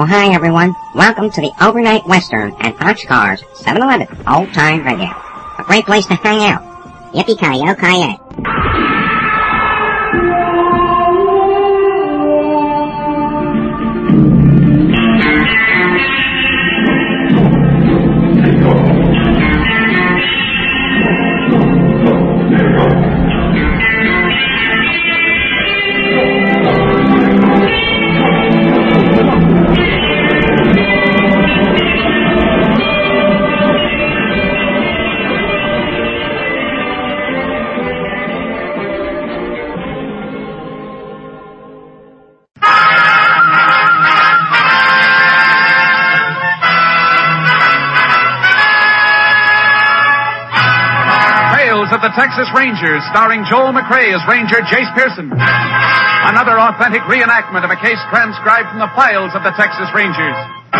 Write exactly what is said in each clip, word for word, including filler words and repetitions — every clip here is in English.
Well, hi, everyone. Welcome to the Overnight Western at Oshkar's seven eleven Old Time Radio. A great place to hang out. Yippee-ki-yo-ki-yay. The Texas Rangers, starring Joel McRae as Ranger Jace Pearson. Another authentic reenactment of a case transcribed from the files of the Texas Rangers.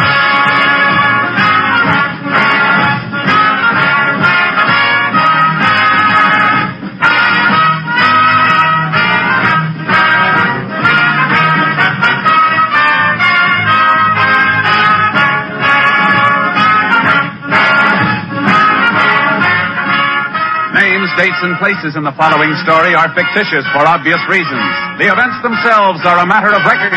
Dates and places in the following story are fictitious for obvious reasons. The events themselves are a matter of record.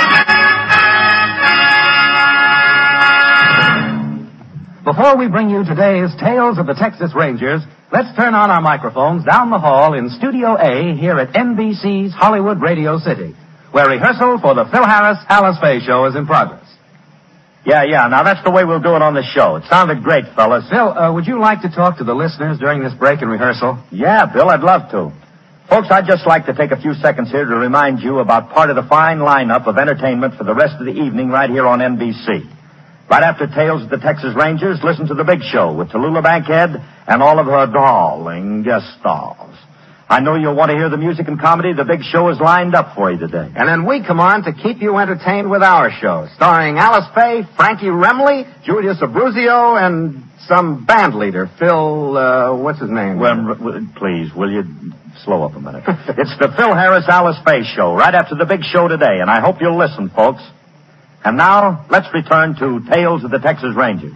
Before we bring you today's Tales of the Texas Rangers, let's turn on our microphones down the hall in Studio A here at N B C's Hollywood Radio City, where rehearsal for the Phil Harris Alice Faye show is in progress. Yeah, yeah. Now, that's the way we'll do it on the show. It sounded great, fellas. Phil, uh, would you like to talk to the listeners during this break in rehearsal? Yeah, Bill, I'd love to. Folks, I'd just like to take a few seconds here to remind you about part of the fine lineup of entertainment for the rest of the evening right here on N B C. Right after Tales of the Texas Rangers, listen to The Big Show with Tallulah Bankhead and all of her darling guest stars. I know you'll want to hear the music and comedy. The Big Show is lined up for you today. And then we come on to keep you entertained with our show, starring Alice Faye, Frankie Remley, Julius Abruzio, and some band leader, Phil, uh, what's his name? Well, please, will you slow up a minute? It's the Phil Harris Alice Faye show, right after The Big Show today, and I hope you'll listen, folks. And now, let's return to Tales of the Texas Rangers.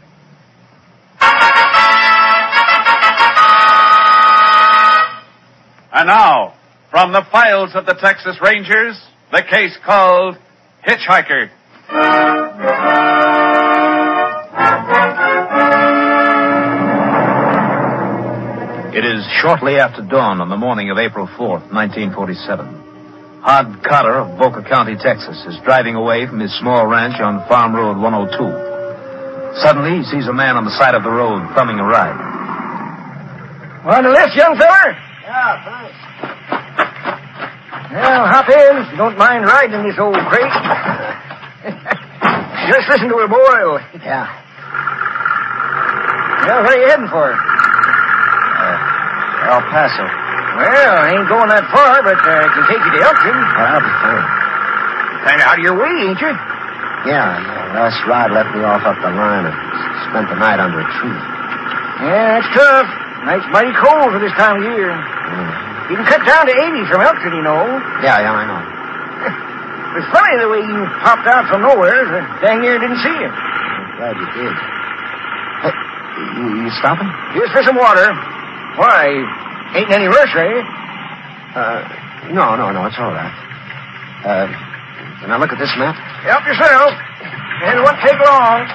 And now, from the files of the Texas Rangers, the case called Hitchhiker. It is shortly after dawn on the morning of April fourth, nineteen forty-seven. Hod Cotter of Boca County, Texas, is driving away from his small ranch on Farm Road one oh two. Suddenly, he sees a man on the side of the road thumbing a ride. Want a lift, young feller? Yeah, thanks. Well, hop in if you don't mind riding in this old crate. Just listen to her boil. Yeah. Well, where are you heading for? Uh, El Paso. Well, I ain't going that far, but uh, I can take you to Elkton. Well, I'll be fine. Kind of out of your way, ain't you? Yeah, yeah. Last ride left me off up the line and spent the night under a tree. Yeah, it's tough. Night's mighty cold for this time of year. Mm. You can cut down to eighty from Elkton, you know. Yeah, yeah, I know. It's funny the way you popped out from nowhere. So dang near didn't see you. I'm glad you did. Hey, you, you stopping? Here's for some water. Why, ain't in any rush, eh? Uh, no, no, no, it's all right. Uh, can I look at this map? Help yourself. And it won't take long.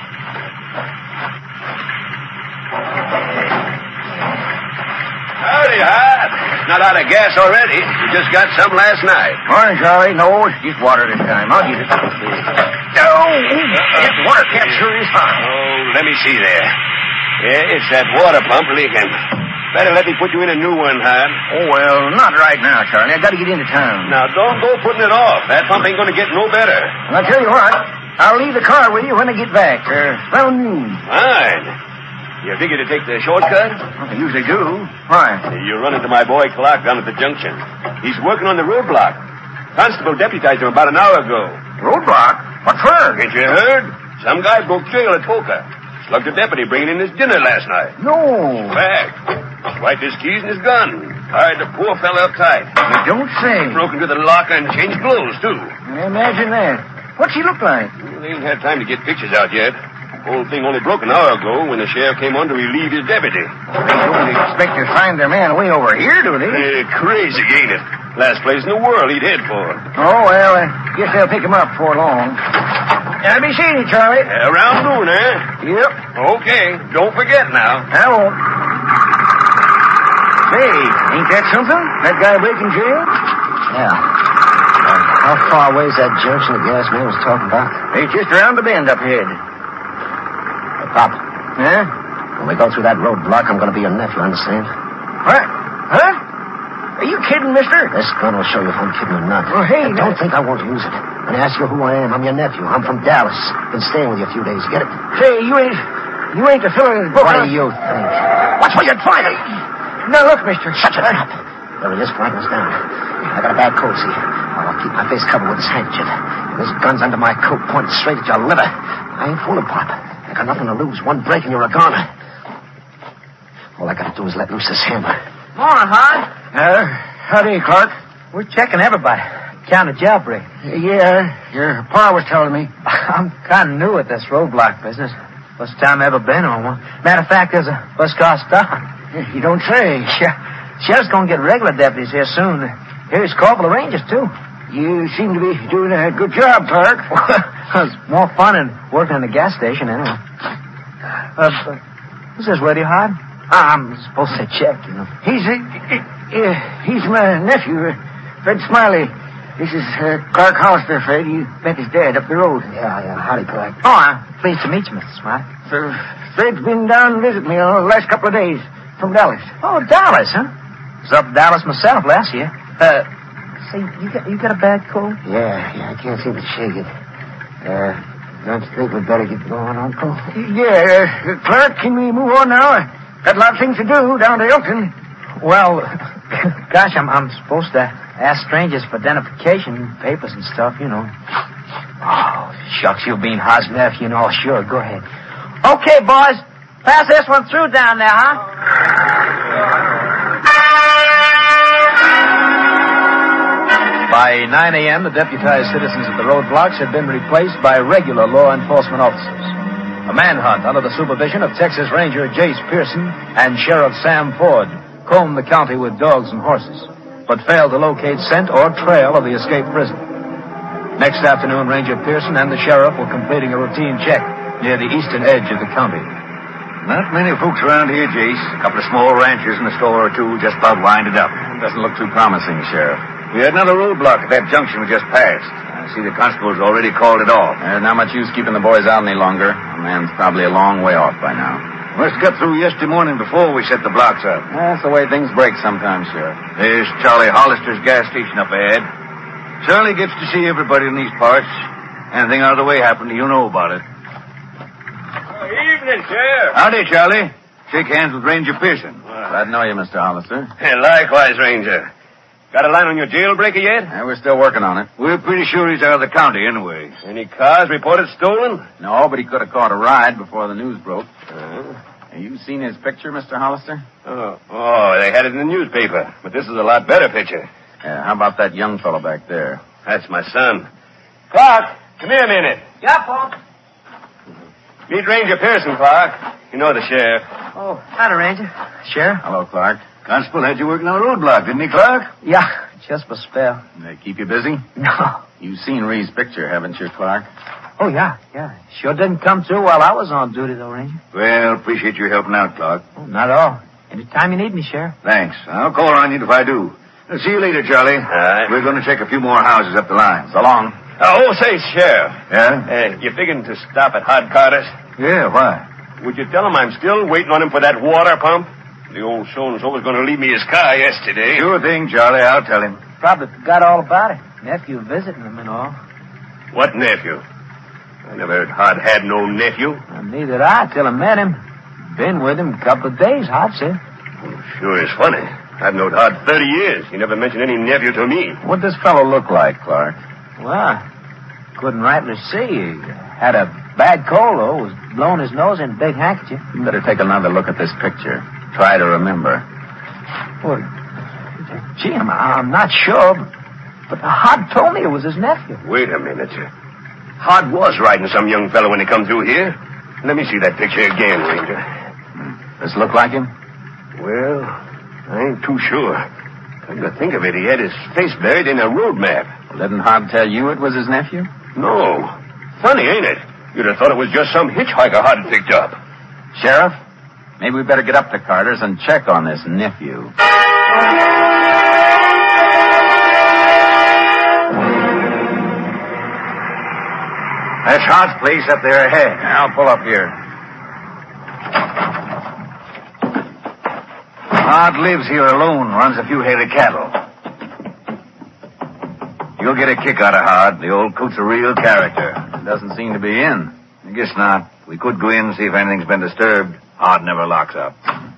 Howdy, Hod. Not out of gas already. You just got some last night. Morning, Charlie. No, it's just water this time. I'll get it. Oh, that water cap sure is hot. Oh, let me see there. Yeah, it's that water pump leaking. Better let me put you in a new one, Hod. Oh, well, not right now, Charlie. I got to get into town. Now, don't go putting it off. That pump ain't going to get no better. Well, I'll tell you what. I'll leave the car with you when I get back. Uh, around noon. Fine. You figure to take the shortcut? I usually do. Why? You run into my boy Clark down at the junction. He's working on the roadblock. Constable deputized him about an hour ago. Roadblock? What for? Ain't you heard? Some guy broke jail at Boca. Slugged a deputy bringing in his dinner last night. No. Fact. Swiped his keys and his gun. Tied the poor fella up tight. You don't say. Broke into the locker and changed clothes, too. I imagine that. What's he look like? Well, they ain't had time to get pictures out yet. The whole thing only broke an hour ago when the sheriff came on to relieve his deputy. They don't expect to find their man way over here, do they? Eh, crazy, ain't it? Last place in the world he'd head for. Oh, well, I guess they'll pick him up before long. I'll be seeing you, Charlie. Uh, around noon, eh? Yep. Okay. Don't forget now. I won't. Say, ain't that something? That guy breaking jail? Yeah. Uh, how far away is that junction the gas man was talking about? It's just around the bend up ahead. Hey, Pop, Huh? when we go through that roadblock, I'm going to be your nephew, understand? What? Huh? Are you kidding, mister? This gun will show you if I'm kidding or not. Oh, hey, And don't think I won't use it. When I ask you who I am, I'm your nephew. I'm from Dallas. Been staying with you a few days. Get it? Say, you ain't... You ain't the fella in his book, What huh? do you think? Watch where you're driving! Now, look, mister. Shut your mouth. There he is, flagging us down. I got a bad cold, see? I'll keep my face covered with this handkerchief. This gun's under my coat, pointed straight at your liver. I ain't fooling, Pop. I got nothing to lose. One break and you're a goner. All I gotta do is let loose this hammer. Morning, Hod. Uh, howdy, Clark. We're checking everybody. County jailbreak. Yeah, your pa was telling me. I'm kind of new at this roadblock business. First time I ever been on one. Matter of fact, there's a bus car stop. You don't say. Yeah. Sheriff's gonna get regular deputies here soon. Here's Corporal Rangers, too. You seem to be doing a good job, Clark. It's more fun than working in the gas station, anyway. Uh, uh, who's this radio, Hod? I'm supposed to check, you know. He's a, uh, he's my nephew, uh, Fred Smiley. This is uh, Clark Hollister, Fred. You met his dad up the road. Yeah, yeah. Howdy, Clark. Oh, I'm pleased to meet you, Mister Smiley. Uh, Fred's been down to visit me uh, the last couple of days from Dallas. Oh, Dallas, huh? I was up in Dallas myself last year. Uh, say, you got you got a bad cold? Yeah, yeah. I can't seem to shake it. Uh, don't you think we'd better get going, Uncle? Yeah, uh, Clark, can we move on now? I got a lot of things to do down to Elton. Well, gosh, I'm I'm supposed to ask strangers for identification papers and stuff, you know. Oh, shucks, you being Hod's nephew and all. Sure, go ahead. Okay, boys. Pass this one through down there, huh? By nine a.m., the deputized citizens at the roadblocks had been replaced by regular law enforcement officers. A manhunt under the supervision of Texas Ranger Jace Pearson and Sheriff Sam Ford combed the county with dogs and horses, but failed to locate scent or trail of the escaped prisoner. Next afternoon, Ranger Pearson and the sheriff were completing a routine check near the eastern edge of the county. Not many folks around here, Jace. A couple of small ranchers and a store or two just about winded up. Doesn't look too promising, Sheriff. We had another roadblock at that junction we just passed. I see the constable's already called it off. There's not much use keeping the boys out any longer. The man's probably a long way off by now. Must have got through yesterday morning before we set the blocks up. That's the way things break sometimes, Sheriff. There's Charlie Hollister's gas station up ahead. Charlie gets to see everybody in these parts. Anything out of the way happened, you know about it. Good evening, Sheriff. Howdy, Charlie. Shake hands with Ranger Pearson. Glad to know you, Mister Hollister. Hey, likewise, Ranger. Got a line on your jailbreaker yet? Yeah, we're still working on it. We're pretty sure he's out of the county anyway. Any cars reported stolen? No, but he could have caught a ride before the news broke. Uh, Have you seen his picture, Mister Hollister? oh, oh, they had it in the newspaper. But this is a lot better picture. Yeah, how about that young fellow back there? That's my son. Clark, come here a minute. Yeah, Paul. Meet Ranger Pearson, Clark. You know the sheriff. Oh, hi, Ranger. Sheriff? Hello, Clark. Constable had you working on a roadblock, didn't he, Clark? Yeah, just for spell. They keep you busy? No. You've seen Ree's picture, haven't you, Clark? Oh, yeah, yeah. Sure didn't come through while I was on duty, though, Ranger. Well, appreciate your helping out, Clark. Oh, not at all. Anytime you need me, Sheriff. Thanks. I'll call on you if I do. Uh, see you later, Charlie. All right. We're going to check a few more houses up the line. So long. Oh, say, Sheriff. Yeah? Uh, you figuring to stop at Hod Carter's? Yeah, why? Would you tell him I'm still waiting on him for that water pump? The old so-and-so was going to leave me his car yesterday. Sure thing, Charlie. I'll tell him. Probably forgot all about it. Nephew visiting him and all. What nephew? I never heard Hod had no nephew. Well, neither did I till I met him. Been with him a couple of days, Hod said. Well, sure is funny. I've known Hod thirty years. He never mentioned any nephew to me. What'd this fellow look like, Clark? Well, couldn't rightly see. He had a bad cold, though. Was blowing his nose in a big handkerchief. You better take another look at this picture. Try to remember. Well, gee, I'm, I'm not sure, but, but Hod told me it was his nephew. Wait a minute. Hod was riding some young fellow when he come through here. Let me see that picture again, Ranger. Does it look like him? Well, I ain't too sure. Come to think of it, he had his face buried in a road map. Well, didn't Hod tell you it was his nephew? No. Funny, ain't it? You'd have thought it was just some hitchhiker Hod had picked up. Sheriff, maybe we better get up to Carter's and check on this nephew. That's Hod's place up there ahead. I'll pull up here. Hod lives here alone, runs a few head of cattle. You'll get a kick out of Hod. The old coot's a real character. Doesn't seem to be in. I guess not. We could go in and see if anything's been disturbed. Hod never locks up.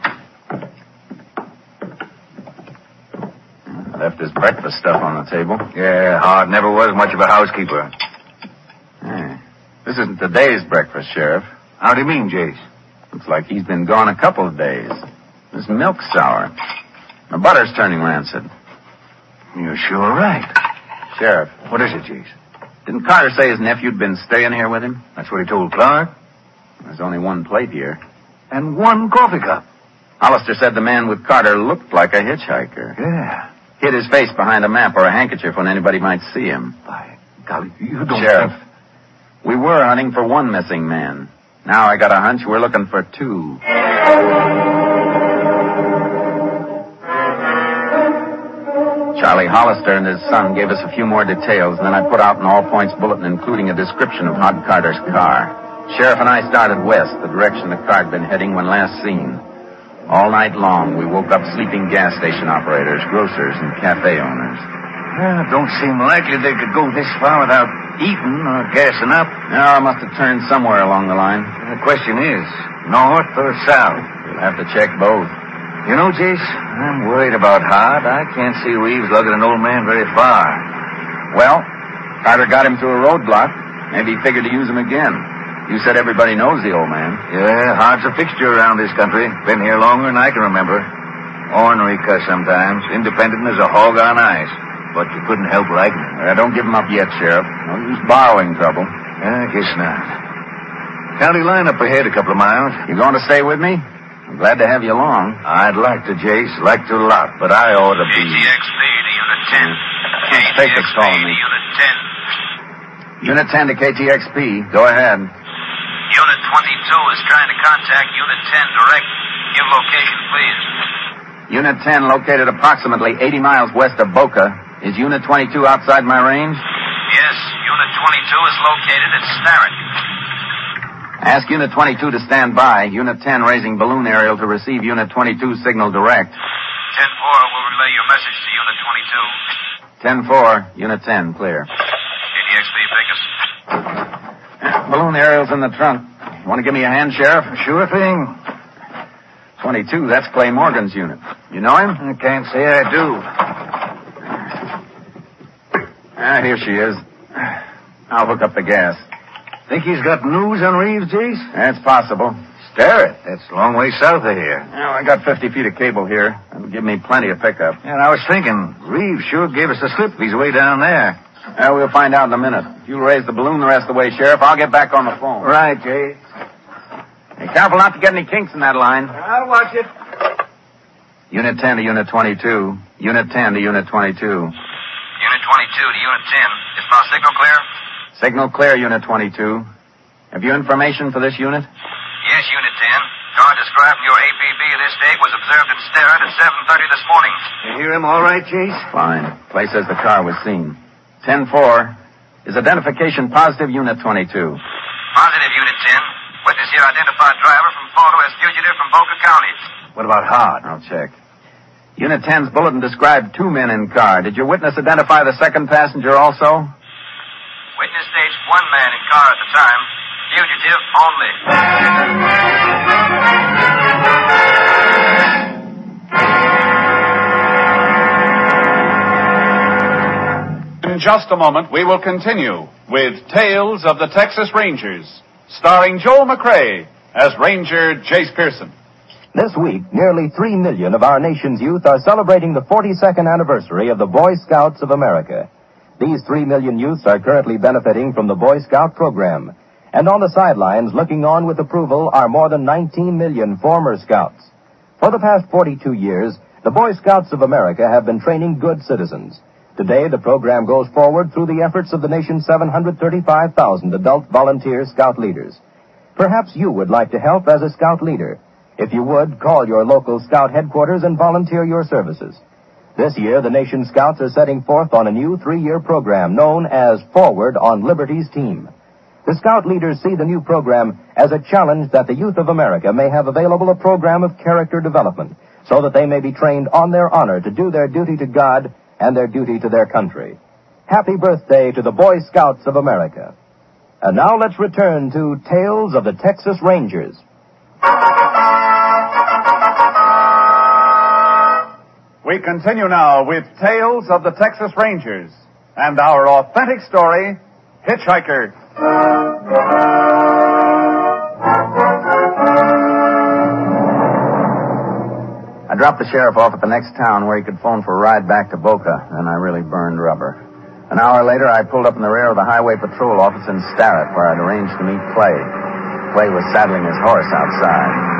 Left his breakfast stuff on the table. Yeah, Hod never was much of a housekeeper. Hey, this isn't today's breakfast, Sheriff. How do you mean, Jace? Looks like he's been gone a couple of days. This milk's sour. The butter's turning rancid. You're sure right. Sheriff. What is it, Jace? Didn't Carter say his nephew'd been staying here with him? That's what he told Clark. There's only one plate here. And one coffee cup. Hollister said the man with Carter looked like a hitchhiker. Yeah. Hid his face behind a map or a handkerchief when anybody might see him. By golly, you don't... Sheriff, we were hunting for one missing man. Now I got a hunch we're looking for two. Charlie Hollister and his son gave us a few more details, and then I put out an all-points bulletin including a description of Hod Carter's car. Sheriff and I started west, the direction the car had been heading when last seen. All night long, we woke up sleeping gas station operators, grocers, and cafe owners. Well, it don't seem likely they could go this far without eating or gassing up. No, I must have turned somewhere along the line. The question is, north or south? We'll have to check both. You know, Jace, I'm worried about Hod. I can't see Reeves lugging an old man very far. Well, Carter got him through a roadblock. Maybe he figured to use him again. You said everybody knows the old man. Yeah, Hod's a fixture around this country. Been here longer than I can remember. Ornery cuss sometimes, independent as a hog on ice. But you couldn't help liking him. Uh, don't give him up yet, Sheriff. No use borrowing trouble. I guess not. County line up ahead a couple of miles. You going to stay with me? I'm glad to have you along. I'd like to, Jace. Like to a lot, but I ought to be... K T X P to Unit ten. K T X P calling to me. Unit ten. Unit ten to K T X P. Go ahead. Unit twenty-two is trying to contact Unit ten direct. Give location, please. Unit ten located approximately eighty miles west of Boca. Is Unit twenty-two outside my range? Yes, Unit twenty-two is located at Starrett. Ask Unit twenty-two to stand by. Unit ten raising balloon aerial to receive Unit twenty-two signal direct. ten four will relay your message to Unit twenty-two. ten four, Unit ten, clear. K T X P, pick us. Balloon aerial's in the trunk. You want to give me a hand, Sheriff? Sure thing. twenty-two, that's Clay Morgan's unit. You know him? I can't say I do. Ah, here she is. I'll hook up the gas. Think he's got news on Reeves, Jace? That's possible. Starrett. That's a long way south of here. Well, I got fifty feet of cable here. That'll give me plenty of pickup. And I was thinking, Reeves sure gave us a slip if he's way down there. Well, we'll find out in a minute. If you'll raise the balloon the rest of the way, Sheriff, I'll get back on the phone. Right, Jay. Hey, careful not to get any kinks in that line. I'll watch it. Unit ten to Unit twenty-two. Unit ten to Unit twenty-two. Unit twenty-two to Unit ten. Is my signal clear? Signal clear, Unit twenty-two. Have you information for this unit? Yes, Unit ten. Car described in your A P B of this date was observed in Starrett at seven thirty this morning. You hear him all right, Chase? Fine. Clay says the car was seen. ten four. Is identification positive, Unit twenty-two? Positive, Unit ten. Witness here identified driver from photo as fugitive from Boca County. What about Hod? I'll check. Unit ten's bulletin described two men in car. Did your witness identify the second passenger also? Witness states one man in car at the time. Fugitive only. In just a moment, we will continue with Tales of the Texas Rangers, starring Joel McCrea as Ranger Jace Pearson. This week, nearly three million of our nation's youth are celebrating the forty-second anniversary of the Boy Scouts of America. These three million youths are currently benefiting from the Boy Scout program. And on the sidelines, looking on with approval, are more than nineteen million former Scouts. For the past forty-two years, the Boy Scouts of America have been training good citizens. Today, the program goes forward through the efforts of the nation's seven hundred thirty-five thousand adult volunteer Scout leaders. Perhaps you would like to help as a Scout leader. If you would, call your local Scout headquarters and volunteer your services. This year, the nation's Scouts are setting forth on a new three-year program known as Forward on Liberty's Team. The Scout leaders see the new program as a challenge that the youth of America may have available a program of character development so that they may be trained on their honor to do their duty to God and their duty to their country. Happy birthday to the Boy Scouts of America. And now let's return to Tales of the Texas Rangers. We continue now with Tales of the Texas Rangers and our authentic story, Hitchhiker. I dropped the sheriff off at the next town where he could phone for a ride back to Boca, and I really burned rubber. An hour later, I pulled up in the rear of the Highway Patrol office in Starrett, where I'd arranged to meet Clay. Clay was saddling his horse outside.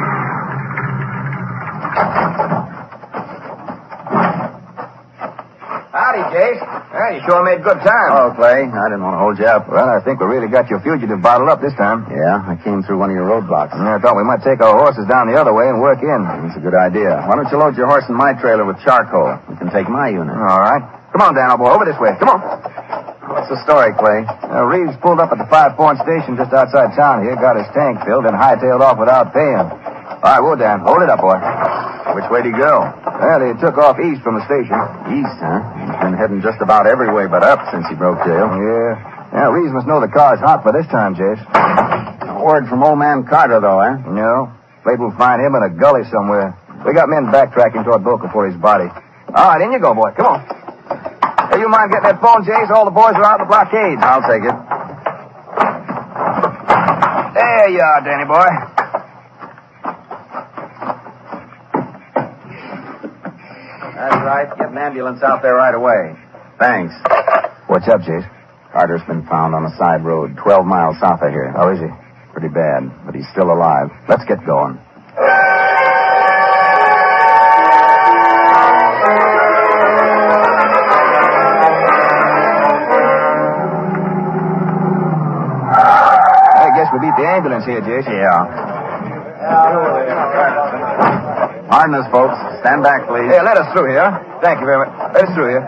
Howdy, Jace. Well, you sure made good time. Oh, Clay, I didn't want to hold you up. Well, I think we really got your fugitive bottled up this time. Yeah, I came through one of your roadblocks. Yeah, I thought we might take our horses down the other way and work in. That's a good idea. Why don't you load your horse in my trailer with charcoal? We can take my unit. All right. Come on, Dan, old boy. Over this way. Come on. What's the story, Clay? Uh, Reeves pulled up at the Five Point Station just outside town here, got his tank filled, and hightailed off without paying. All right, well, Dan, hold it up, boy. Which way did he go? Well, he took off east from the station. East, huh? He's been heading just about every way but up since he broke jail. Yeah. Yeah, Reeves must know the car's hot for this time, Jace. No word from old man Carter, though, eh? No. Afraid we'll find him in a gully somewhere. We got men backtracking toward Boca for his body. All right, in you go, boy. Come on. Hey, you mind getting that phone, Jace? All the boys are out in the blockade. I'll take it. There you are, Danny boy. That's right. Get an ambulance out there right away. Thanks. What's up, Jace? Carter's been found on a side road, twelve miles south of here. How is he? Pretty bad, but he's still alive. Let's get going. I guess we beat the ambulance here, Jace. Yeah. Pardon us, folks. Stand back, please. Hey, let us through here. Thank you very much. Let us through here.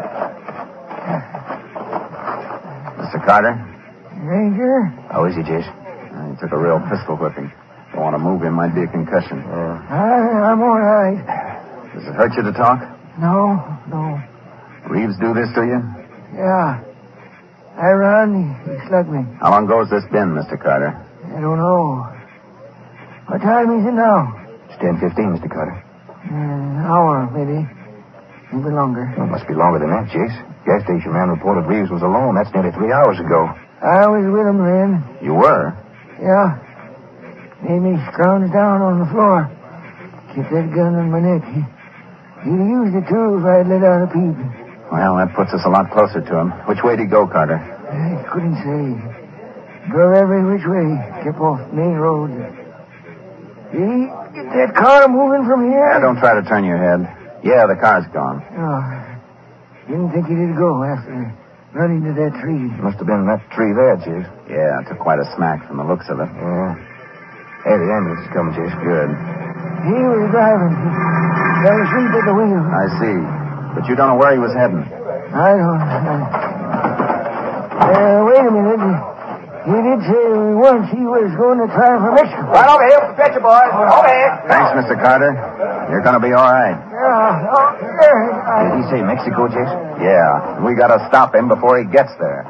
Mister Carter? Ranger? How is he, Jace? Uh, he took a real pistol whipping. Don't want to move him. Might be a concussion. Uh, I, I'm all right. Does it hurt you to talk? No, no. Reeves do this to you? Yeah. I run, he, he slugged me. How long ago has this been, Mister Carter? I don't know. What time is it now? It's ten fifteen, Mister Carter. An hour, maybe. Maybe longer. Well, it must be longer than that, Jace. Gas station man reported Reeves was alone. That's nearly three hours ago. I was with him then. You were? Yeah. Made me scrounge down on the floor. Kept that gun on my neck. He, he'd have used it, too, if I'd let out a peep. Well, that puts us a lot closer to him. Which way did he go, Carter? I couldn't say. Drove every which way. Kept off main road. Did he get that car moving from here? Yeah, don't try to turn your head. Yeah, the car's gone. Oh, didn't think he did go after running to that tree. Must have been that tree there, Jace. Yeah, it took quite a smack from the looks of it. Yeah. Hey, the ambulance is coming, Jace. Good. He was driving. He fell asleep at the wheel. I see. But you don't know where he was heading. I don't. I... Uh, wait a minute. He did say once he was going to try for Mexico. Right over here. Fetch you, boys. Over here. Thanks, Mister Carter. You're going to be all right. Yeah. Oh, yeah. Did he say Mexico, Jace? Yeah. We got to stop him before he gets there.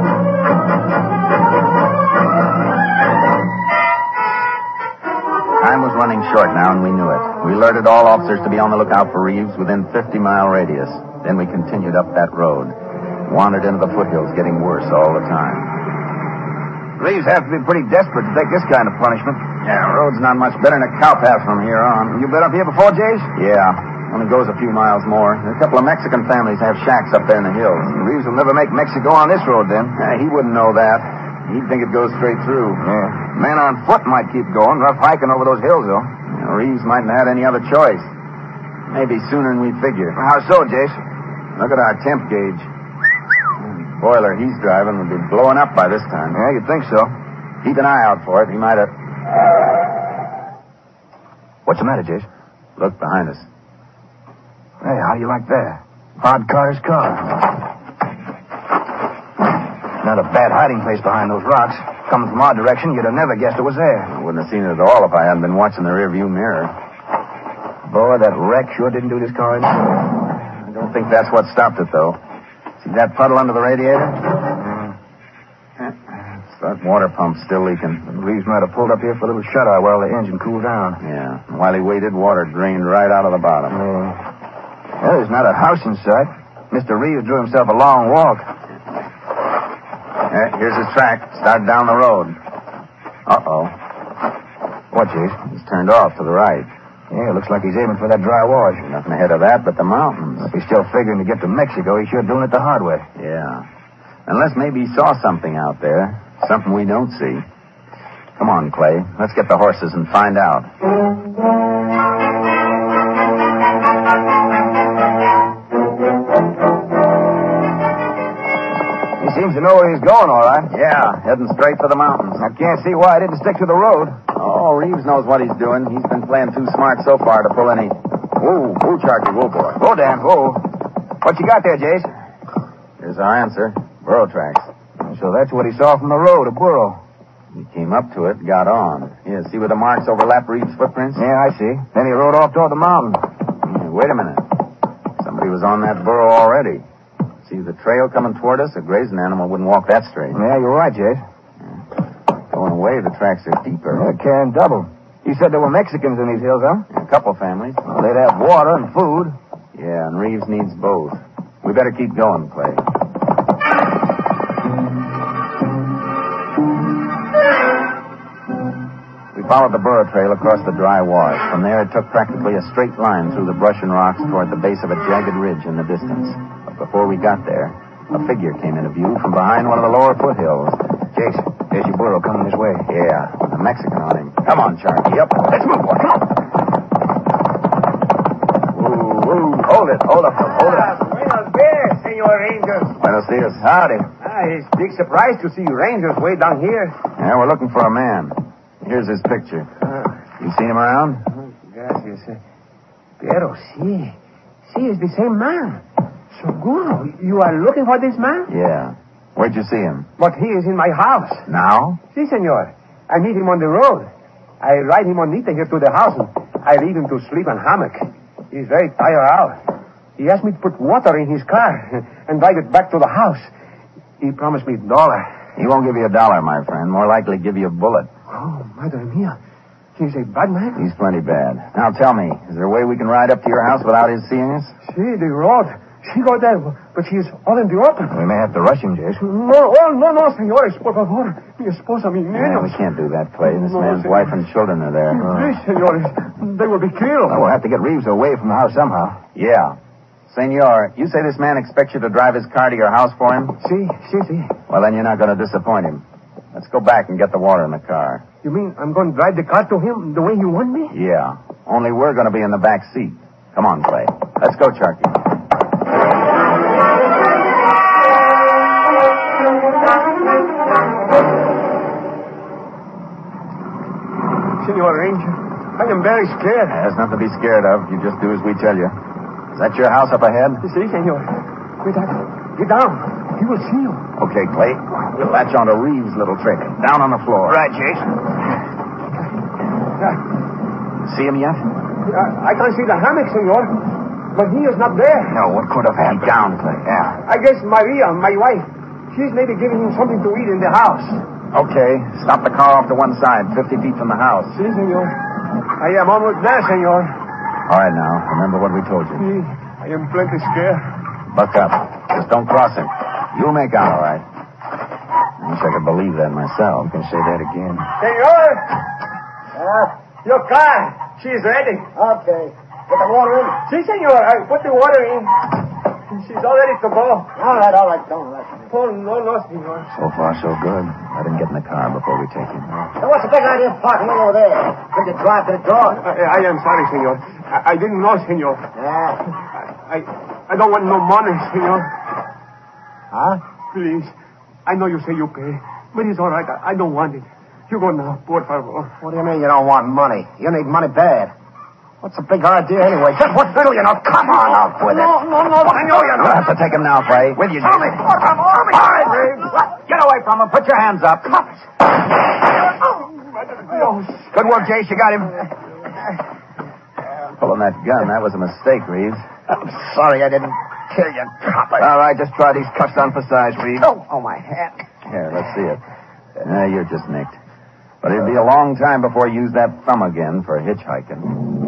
Time was running short now, and we knew it. We alerted all officers to be on the lookout for Reeves within fifty-mile radius. Then we continued up that road. Wandered into the foothills, getting worse all the time. Reeves have to be pretty desperate to take this kind of punishment. Yeah, road's not much better than a cow path from here on. You been up here before, Jace? Yeah. Only goes a few miles more. A couple of Mexican families have shacks up there in the hills. Reeves will never make Mexico on this road, then. Uh, he wouldn't know that. He'd think it goes straight through. Yeah. Men on foot might keep going, rough hiking over those hills, though. You know, Reeves mightn't have had any other choice. Maybe sooner than we figure. How so, Jace? Look at our temp gauge. The boiler he's driving would be blowing up by this time. Yeah, you'd think so. Keep an eye out for it. He might have... What's the matter, Jace? Look behind us. Hey, how do you like that? Hard Carter's car. Not a bad hiding place behind those rocks. Coming from our direction, you'd have never guessed it was there. I wouldn't have seen it at all if I hadn't been watching the rearview mirror. Boy, that wreck sure didn't do this car any good. I don't think that's what stopped it, though. See that puddle under the radiator? It's that water pump still leaking. Reeves might have pulled up here for a little shut-eye while the engine cooled down. Yeah. And while he waited, water drained right out of the bottom. Yeah. Well, there's not a house in sight. Mister Reeves drew himself a long walk. Yeah, here's his track. Started down the road. Uh-oh. What, Jace? He's turned off to the right. Yeah, looks like he's aiming for that dry wash. Nothing ahead of that but the mountains. If he's still figuring to get to Mexico, he's sure doing it the hard way. Yeah. Unless maybe he saw something out there. Something we don't see. Come on, Clay. Let's get the horses and find out. He seems to know where he's going, all right. Yeah, heading straight for the mountains. I can't see why he didn't stick to the road. Oh, Reeves knows what he's doing. He's been playing too smart so far to pull any... Whoa, whoa, Charky, whoa, boy. Whoa, Dan, whoa. What you got there, Jace? Here's our answer. Burro tracks. So that's what he saw from the road, a burro. He came up to it, got on. Yeah, see where the marks overlap Reeves' footprints? Yeah, I see. Then he rode off toward the mountain. Yeah, wait a minute. Somebody was on that burro already. See the trail coming toward us? A grazing animal wouldn't walk that straight. Yeah, you're right, Jace. Yeah. Going away, the tracks are deeper. Yeah, carrying double. You said there were Mexicans in these hills, huh? Yeah, a couple families. Well, they'd have water and food. Yeah, and Reeves needs both. We better keep going, Clay. We followed the burro trail across the dry wash. From there, it took practically a straight line through the brush and rocks toward the base of a jagged ridge in the distance. But before we got there, a figure came into view from behind one of the lower foothills. Jace, there's your burro coming this way. Yeah, with a Mexican on him. Come on, Charky. Up. Let's move, boy. Come on. Ooh, ooh. Hold it. Hold up. Hold it. Buenos dias, Senor Rangers. Buenos dias. Howdy. Ah, it's a big surprise to see you Rangers way down here. Yeah, we're looking for a man. Here's his picture. Uh, You seen him around? Gracias. Pero sí. Sí, it's the same man. Seguro. You are looking for this man? Yeah. Where'd you see him? But he is in my house. Now? Si, senor. I meet him on the road. I ride him on Nita here to the house, and I leave him to sleep on hammock. He's very tired out. He asked me to put water in his car and drive it back to the house. He promised me a dollar. He won't give you a dollar, my friend. More likely give you a bullet. Oh, madre mia. He's a bad man? He's plenty bad. Now tell me, is there a way we can ride up to your house without his seeing us? Si, the road. She got there, but she's all in the open. We may have to rush him, Jace. No, oh, no, no, señores, por favor. Mi esposa, mi Yeah, we niños. can't do that, Clay. This No, man's senor. wife and children are there. Please, señores. They will be killed. Well, we'll have to get Reeves away from the house somehow. Yeah. Senor, you say this man expects you to drive his car to your house for him? Si, si, si. Well, then you're not going to disappoint him. Let's go back and get the water in the car. You mean I'm going to drive the car to him the way you want me? Yeah. Only we're going to be in the back seat. Come on, Clay. Let's go, Charky. Senor Ranger, I am very scared. There's nothing to be scared of. You just do as we tell you. Is that your house up ahead? Si, senor. Get down. Get down. He will see you. Okay, Clay. We'll latch onto Reeves' little trick. Down on the floor. Right, Jace. See him yet? I, I can't see the hammock, senor. But he is not there. No, what could have happened? Be down, Clay. Yeah. I guess Maria, my wife, she's maybe giving him something to eat in the house. Okay. Stop the car off to one side, fifty feet from the house. Si, senor. I am almost there, senor. All right, now. Remember what we told you. Si, I am plenty scared. Buck up. Just don't cross him. You'll make out all right. I wish I could believe that myself. You can say that again. Senor! Uh, your car. She's ready. Okay. Get the water in. Si, senor. I put the water in. She's all ready to go. All right, all right. Don't rush me. Oh, no, no, senor. So far, so good. Let him get in the car before we take him. Now, what's the big idea of parking way over there? Couldn't you drive to the door? I, I am sorry, senor. I, I didn't know, senor. Yeah. I, I don't want no money, senor. Huh? Please. I know you say you pay, but it's all right. I, I don't want it. You go now, por favor. What do you mean you don't want money? You need money bad. What's the big idea anyway? Just what little you know? Come on up with it. No, no, no, I know you know. You'll have to take him now, Frey. With you, Tell me. Jason. What I'm army. All right, Reeves. Get away from him. Put your hands up. No. Good work, Jace. You got him. Pulling that gun, that was a mistake, Reeves. I'm sorry I didn't kill you, copper. All right, just try these cuffs on for size, Reeves. Oh, oh, my hand. Here, let's see it. Uh, you're just nicked. But it'll be a long time before you use that thumb again for hitchhiking.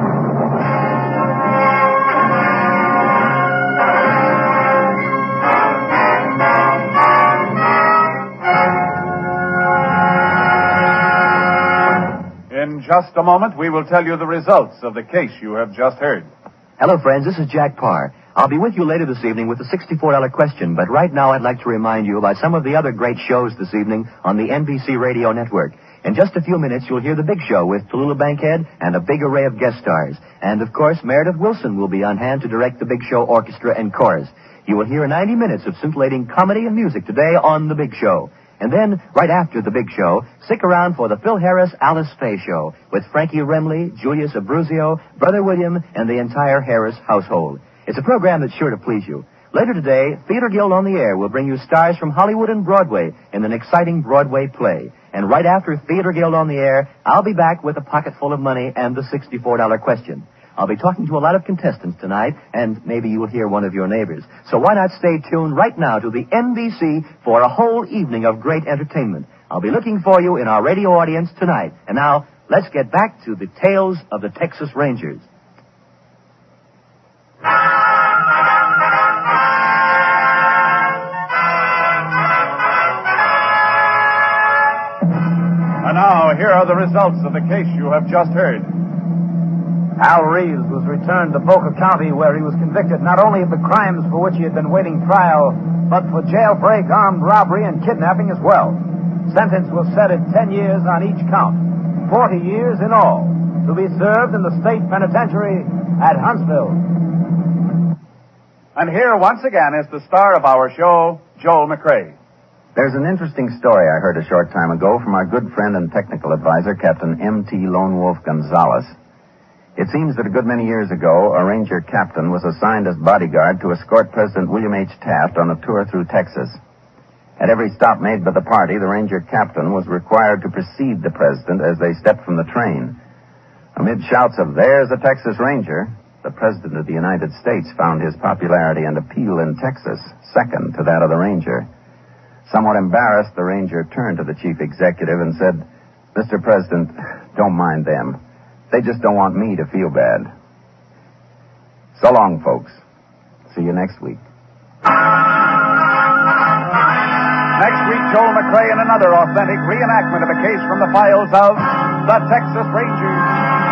In just a moment, we will tell you the results of the case you have just heard. Hello, friends. This is Jack Parr. I'll be with you later this evening with the sixty-four dollar question, but right now I'd like to remind you about some of the other great shows this evening on the N B C Radio Network. In just a few minutes, you'll hear The Big Show with Tallulah Bankhead and a big array of guest stars. And, of course, Meredith Wilson will be on hand to direct The Big Show Orchestra and Chorus. You will hear ninety minutes of scintillating comedy and music today on The Big Show. And then, right after The Big Show, stick around for the Phil Harris Alice Faye Show with Frankie Remley, Julius Abruzio, Brother William, and the entire Harris household. It's a program that's sure to please you. Later today, Theater Guild on the Air will bring you stars from Hollywood and Broadway in an exciting Broadway play. And right after Theater Guild on the Air, I'll be back with a pocket full of money and the sixty-four dollar question. I'll be talking to a lot of contestants tonight, and maybe you will hear one of your neighbors. So why not stay tuned right now to the N B C for a whole evening of great entertainment. I'll be looking for you in our radio audience tonight. And now, let's get back to the tales of the Texas Rangers. And now, here are the results of the case you have just heard. Al Reeves was returned to Boca County, where he was convicted not only of the crimes for which he had been waiting trial, but for jailbreak, armed robbery, and kidnapping as well. Sentence was set at ten years on each count, forty years in all, to be served in the state penitentiary at Huntsville. And here, once again, is the star of our show, Joel McCrea. There's an interesting story I heard a short time ago from our good friend and technical advisor, Captain M T Lone Wolf Gonzalez. It seems that a good many years ago, a ranger captain was assigned as bodyguard to escort President William H. Taft on a tour through Texas. At every stop made by the party, the ranger captain was required to precede the president as they stepped from the train. Amid shouts of, "There's a Texas Ranger," the president of the United States found his popularity and appeal in Texas second to that of the ranger. Somewhat embarrassed, the ranger turned to the chief executive and said, "Mister President, don't mind them. They just don't want me to feel bad." So long, folks. See you next week. Next week, Joel McCrea in another authentic reenactment of a case from the files of the Texas Rangers.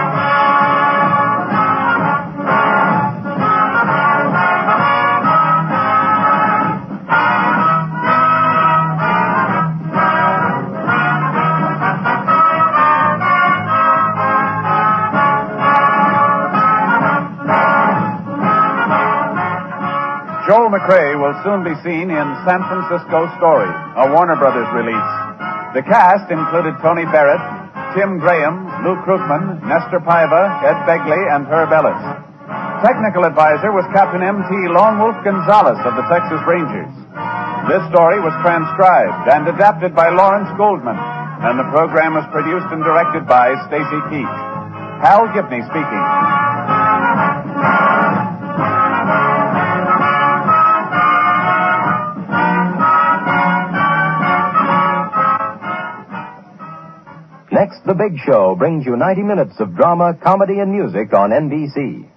Joel McCrea will soon be seen in San Francisco Story, a Warner Brothers release. The cast included Tony Barrett, Tim Graham, Lou Krugman, Nestor Paiva, Ed Begley, and Herb Ellis. Technical advisor was Captain M T Lone Wolf Gonzalez of the Texas Rangers. This story was transcribed and adapted by Lawrence Goldman, and the program was produced and directed by Stacy Keach. Hal Gibney speaking. Next, The Big Show brings you ninety minutes of drama, comedy, and music on N B C.